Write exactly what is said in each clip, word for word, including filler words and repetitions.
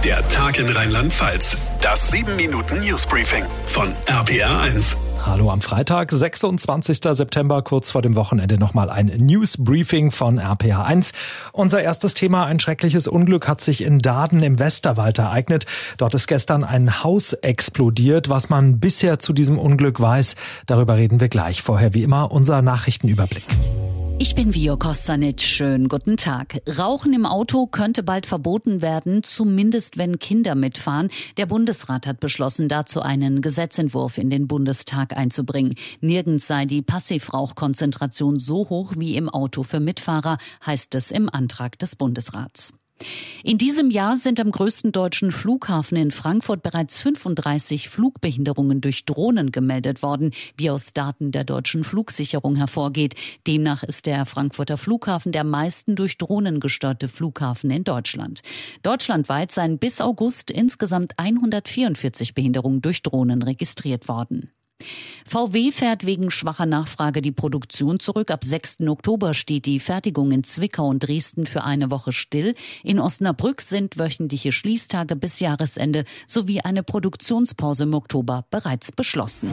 Der Tag in Rheinland-Pfalz. Das sieben Minuten Newsbriefing von R P R eins. Hallo am Freitag, sechsundzwanzigster September, kurz vor dem Wochenende nochmal ein Newsbriefing von R P R eins. Unser erstes Thema: ein schreckliches Unglück hat sich in Daden im Westerwald ereignet. Dort ist gestern ein Haus explodiert. Was man bisher zu diesem Unglück weiß, darüber reden wir gleich. Vorher wie immer unser Nachrichtenüberblick. Ich bin Vio Kostanic. Schönen guten Tag. Rauchen im Auto könnte bald verboten werden, zumindest wenn Kinder mitfahren. Der Bundesrat hat beschlossen, dazu einen Gesetzentwurf in den Bundestag einzubringen. Nirgends sei die Passivrauchkonzentration so hoch wie im Auto für Mitfahrer, heißt es im Antrag des Bundesrats. In diesem Jahr sind am größten deutschen Flughafen in Frankfurt bereits fünfunddreißig Flugbehinderungen durch Drohnen gemeldet worden, wie aus Daten der deutschen Flugsicherung hervorgeht. Demnach ist der Frankfurter Flughafen der meisten durch Drohnen gestörte Flughafen in Deutschland. Deutschlandweit seien bis August insgesamt hundertvierundvierzig Behinderungen durch Drohnen registriert worden. V W fährt wegen schwacher Nachfrage die Produktion zurück. Ab sechsten Oktober steht die Fertigung in Zwickau und Dresden für eine Woche still. In Osnabrück sind wöchentliche Schließtage bis Jahresende sowie eine Produktionspause im Oktober bereits beschlossen.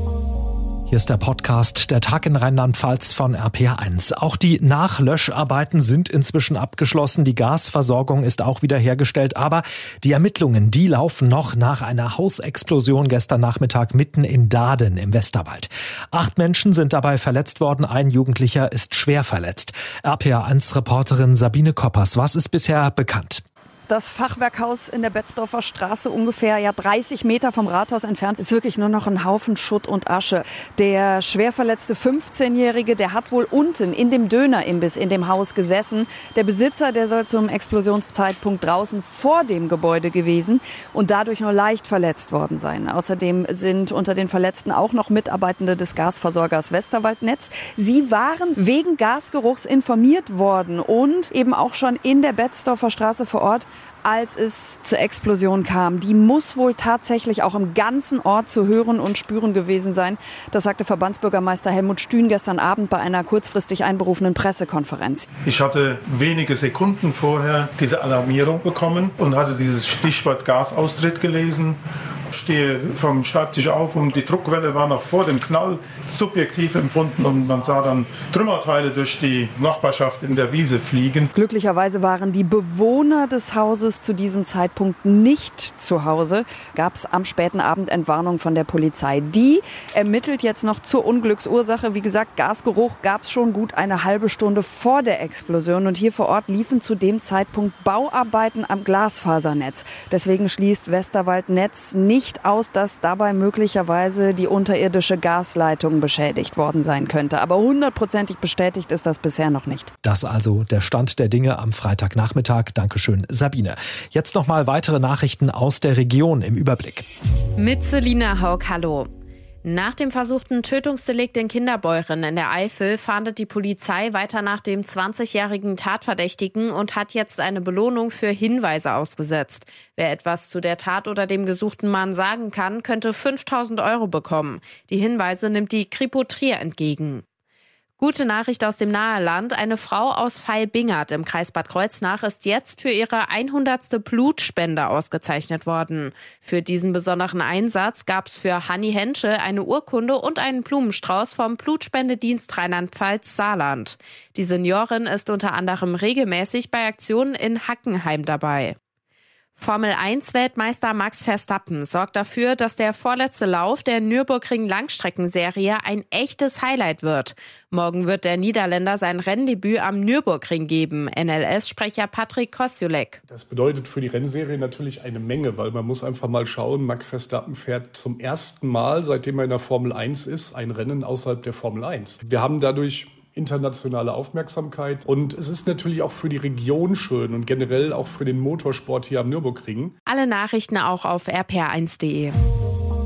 Hier ist der Podcast Der Tag in Rheinland-Pfalz von R P R eins. Auch die Nachlöscharbeiten sind inzwischen abgeschlossen. Die Gasversorgung ist auch wieder hergestellt. Aber die Ermittlungen, die laufen noch nach einer Hausexplosion gestern Nachmittag mitten in Daden im Westerwald. Acht Menschen sind dabei verletzt worden. Ein Jugendlicher ist schwer verletzt. R P R eins-Reporterin Sabine Koppers, was ist bisher bekannt? Das Fachwerkhaus in der Betzdorfer Straße, ungefähr ja dreißig Meter vom Rathaus entfernt, ist wirklich nur noch ein Haufen Schutt und Asche. Der schwer verletzte fünfzehnjährige, der hat wohl unten in dem Dönerimbiss in dem Haus gesessen. Der Besitzer, der soll zum Explosionszeitpunkt draußen vor dem Gebäude gewesen und dadurch nur leicht verletzt worden sein. Außerdem sind unter den Verletzten auch noch Mitarbeitende des Gasversorgers Westerwaldnetz. Sie waren wegen Gasgeruchs informiert worden und eben auch schon in der Betzdorfer Straße vor Ort, als es zur Explosion kam. Die muss wohl tatsächlich auch im ganzen Ort zu hören und spüren gewesen sein. Das sagte Verbandsbürgermeister Helmut Stühn gestern Abend bei einer kurzfristig einberufenen Pressekonferenz. Ich hatte wenige Sekunden vorher diese Alarmierung bekommen und hatte dieses Stichwort Gasaustritt gelesen. Stehe vom Schreibtisch auf und die Druckwelle war noch vor dem Knall subjektiv empfunden und man sah dann Trümmerteile durch die Nachbarschaft in der Wiese fliegen. Glücklicherweise waren die Bewohner des Hauses zu diesem Zeitpunkt nicht zu Hause. Gab es am späten Abend Entwarnung von der Polizei. Die ermittelt jetzt noch zur Unglücksursache. Wie gesagt, Gasgeruch gab es schon gut eine halbe Stunde vor der Explosion und hier vor Ort liefen zu dem Zeitpunkt Bauarbeiten am Glasfasernetz. Deswegen schließt Westerwaldnetz nicht nicht aus, dass dabei möglicherweise die unterirdische Gasleitung beschädigt worden sein könnte. Aber hundertprozentig bestätigt ist das bisher noch nicht. Das also der Stand der Dinge am Freitagnachmittag. Dankeschön, Sabine. Jetzt nochmal weitere Nachrichten aus der Region im Überblick. Mit Selina Haug, hallo. Nach dem versuchten Tötungsdelikt in Kinderbeuren in der Eifel fahndet die Polizei weiter nach dem zwanzigjährigen Tatverdächtigen und hat jetzt eine Belohnung für Hinweise ausgesetzt. Wer etwas zu der Tat oder dem gesuchten Mann sagen kann, könnte fünftausend Euro bekommen. Die Hinweise nimmt die Kripo Trier entgegen. Gute Nachricht aus dem Naheland. Eine Frau aus Vailbingert im Kreis Bad Kreuznach ist jetzt für ihre hundertste Blutspende ausgezeichnet worden. Für diesen besonderen Einsatz gab es für Hanni Hensche eine Urkunde und einen Blumenstrauß vom Blutspendedienst Rheinland-Pfalz Saarland. Die Seniorin ist unter anderem regelmäßig bei Aktionen in Hackenheim dabei. Formel eins Weltmeister Max Verstappen sorgt dafür, dass der vorletzte Lauf der Nürburgring-Langstreckenserie ein echtes Highlight wird. Morgen wird der Niederländer sein Renndebüt am Nürburgring geben. N L S-Sprecher Patrick Koscielek. Das bedeutet für die Rennserie natürlich eine Menge, weil man muss einfach mal schauen, Max Verstappen fährt zum ersten Mal, seitdem er in der Formel eins ist, ein Rennen außerhalb der Formel eins. Wir haben dadurch internationale Aufmerksamkeit. Und es ist natürlich auch für die Region schön und generell auch für den Motorsport hier am Nürburgring. Alle Nachrichten auch auf r p r eins punkt d e.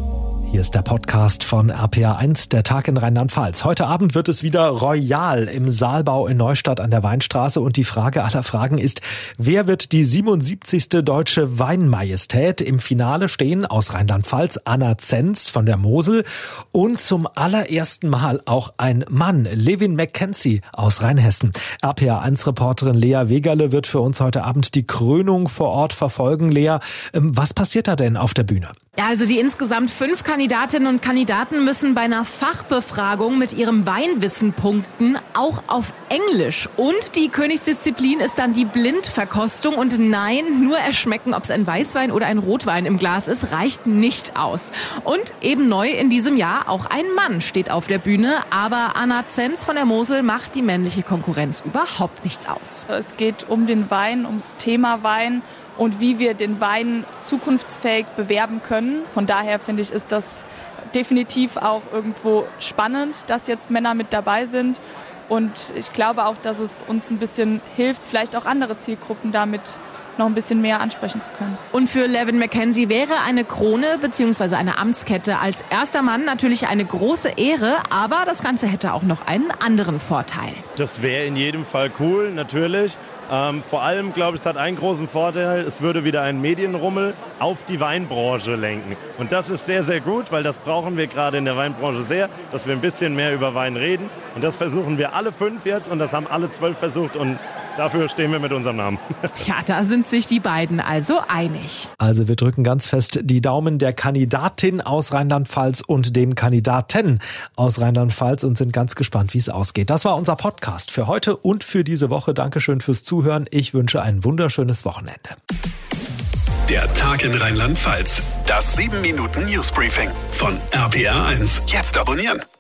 Hier ist der Podcast von R P R eins, der Tag in Rheinland-Pfalz. Heute Abend wird es wieder royal im Saalbau in Neustadt an der Weinstraße. Und die Frage aller Fragen ist, wer wird die siebenundsiebzigste deutsche Weinmajestät? Im Finale stehen aus Rheinland-Pfalz Anna Zenz von der Mosel und zum allerersten Mal auch ein Mann, Levin McKenzie aus Rheinhessen. R P R eins Reporterin Lea Wegerle wird für uns heute Abend die Krönung vor Ort verfolgen. Lea, was passiert da denn auf der Bühne? Ja, also die insgesamt fünf Kandidatinnen und Kandidaten müssen bei einer Fachbefragung mit ihrem Weinwissen punkten, auch auf Englisch. Und die Königsdisziplin ist dann die Blindverkostung. Und nein, nur erschmecken, ob es ein Weißwein oder ein Rotwein im Glas ist, reicht nicht aus. Und eben neu in diesem Jahr, auch ein Mann steht auf der Bühne. Aber Anna Zenz von der Mosel macht die männliche Konkurrenz überhaupt nichts aus. Es geht um den Wein, ums Thema Wein und wie wir den Wein zukunftsfähig bewerben können. Von daher finde ich, ist das definitiv auch irgendwo spannend, dass jetzt Männer mit dabei sind. Und ich glaube auch, dass es uns ein bisschen hilft, vielleicht auch andere Zielgruppen damit noch ein bisschen mehr ansprechen zu können. Und für Levin McKenzie wäre eine Krone bzw. eine Amtskette als erster Mann natürlich eine große Ehre, aber das Ganze hätte auch noch einen anderen Vorteil. Das wäre in jedem Fall cool, natürlich. Ähm, vor allem, glaube ich, es hat einen großen Vorteil, es würde wieder einen Medienrummel auf die Weinbranche lenken. Und das ist sehr, sehr gut, weil das brauchen wir gerade in der Weinbranche sehr, dass wir ein bisschen mehr über Wein reden. Und das versuchen wir alle fünf jetzt und das haben alle zwölf versucht und dafür stehen wir mit unserem Namen. Ja, da sind sich die beiden also einig. Also wir drücken ganz fest die Daumen der Kandidatin aus Rheinland-Pfalz und dem Kandidaten aus Rheinland-Pfalz und sind ganz gespannt, wie es ausgeht. Das war unser Podcast für heute und für diese Woche. Dankeschön fürs Zuhören. Ich wünsche ein wunderschönes Wochenende. Der Tag in Rheinland-Pfalz. Das sieben Minuten Newsbriefing von R P R eins. Jetzt abonnieren.